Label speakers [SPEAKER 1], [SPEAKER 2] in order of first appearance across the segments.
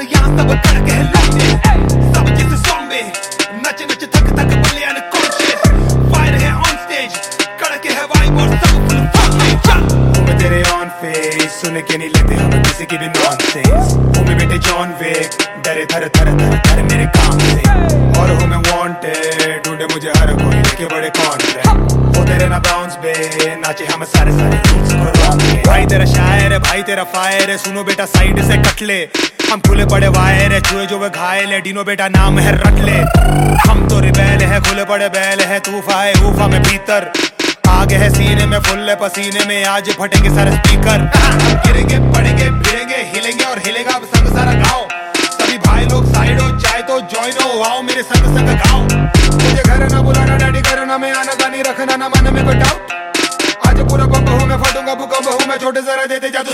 [SPEAKER 1] यहाँ सब कड़क है लौंडे, सब जैसे ज़ॉम्बी, नच नच थक थक बल्ले अनकॉन्शियस, फायर है ऑन स्टेज, कड़क है वाइब और सब फुल फॉर्मेट। हूँ मैं तेरे ऑन फेस, सुन के नहीं लेते हम किसी की भी नॉनसेंस। हूँ मैं बेटे जॉन विक, डरे थर थर थर थर मेरे काम से, और हूँ मैं वांटेड, ढूंढे मुझे हर कोई लेके बड़े कॉन्फ्रेंट। हो तेरे ना बाउंस बे, नाचे हम सारे सारे रूट्स को रॉन्ग पे। भाई तेरा शायर है, भाई तेरा फायर है, सुनो बेटा साइड से कट ले, हम खुले पड़े वायर है, छुए जो वे घायल है, डिनो बेटा नाम है रट ले। हम तो रिबेल है, खुले पड़े बैल है, तूफा है ऊफा में भीतर, आगे है सीने में फुल है पसीने में, आज फटेंगे सारे स्पीकर। गिरेंगे पड़ेंगे भिड़ेंगे हिलेंगे और हिलेगा अब संग सारा गाँव। सभी भाई लोग साइड हो चाहे तो ज्वाइन हो, आओ मेरे संग संग गाओ। मुझे घर ना बुलाना डैडी, करना मैं आना गानी रखना ना मन में कोई डाउट। आज पूरा बम हूँ मैं, फटूंगा भूकंप हूँ मैं, छोटे जरा देते जादू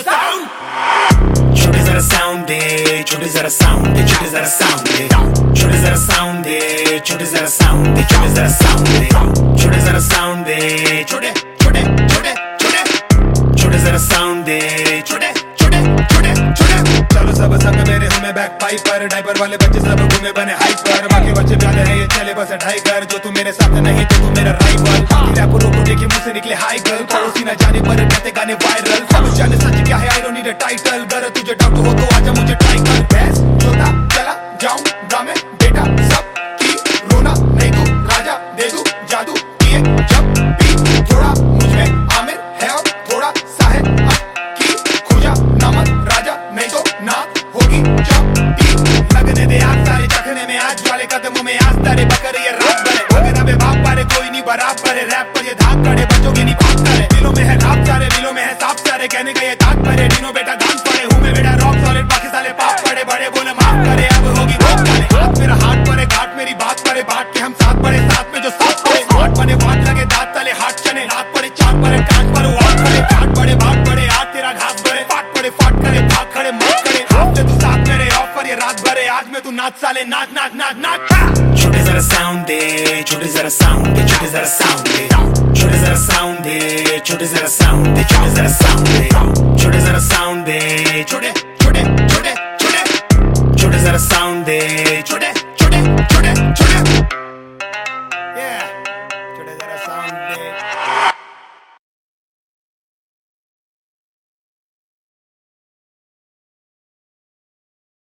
[SPEAKER 1] साउंड। छोटे जरा साउंड दे, छोटे जरा साउंड दे, छोटे जरा साउंड दे, छोटे जरा साउंड दे, छोटे जरा साउंड दे, छोटे जरा साउंड दे, छोटे जरा साउंड दे, छोटे छोटे छोटे छोटे छोटे जरा साउंड दे, छोटे छोटे छोटे छोटे। चलो सब संग मेरे हूँ मैं बैक पाइपर, डाइपर वाले बच्चे सब घूमे बने हाइपर, बाकी बच्चे प्यारे हैं ये चले बस ढाई कर, जो तू मेरे साथ नहीं तो तू मेरा राइवल। रैपरों को देखे मुंह से निकले हाई गर्ल, पड़ोसी न जाने पर कहते गाने वायरल, सब जाने सच क्या है I don't need a title. अगर तुझे डाउट हो तो आजा मुझे ट्राई कर, बेस जोता चला जाऊं ड्रामे बेटा सब की, रोना नहीं तू राजा दे दूं जादू किए जब भी, थोड़ा मुझमें आमिर है और थोड़ा सा है की, खोजा नामक राजा नहीं तो ना होगी जब भी। लगने दे आग सारे चखने में, आज वाले कदमों में आज तारे बकर ये रात बने, भगना बे बाप पारे कोई नहीं बराबर है, रैप पर ये धाक करे बचोगे नहीं भाग करे, दिलों में है राप सारे दिलों में है साफ सारे, कहने का ये ताक पड़े डिनो बेटा गान पड़े, हूँ मैं बेटा रॉक सॉलिड, बाकी साले पाप पड़े बड़े बोले माफ करे, अब होगी भोग डाले। हाथ मेरा हाथ पड़े घाट मेरी बात पड़े, बाट के हम साथ पड़े साथ में जो साथ पड़े, स्मार्ट बने बात लगे दांत तले हाथ चने, रात पड़े चांद पड़े कांच पड़े वाट पड़े, घाट पड़े बात पड़े आज तेरा घास भरे, फाट पड़े फाट करे भाग खड़े मार करे, हाथ से तू साथ मेरे ऑफर ये रात भरे, आज में तू नाच साले नाच नाच नाच नाच। छोटे जरा साउंड दे, छोटे जरा साउंड दे, छोटे जरा साउंड दे, छोटे जरा साउंड दे, छोटे जरा साउंड दे, छोटे जरा साउंड दे, छोटे जरा साउंड दे, छोटे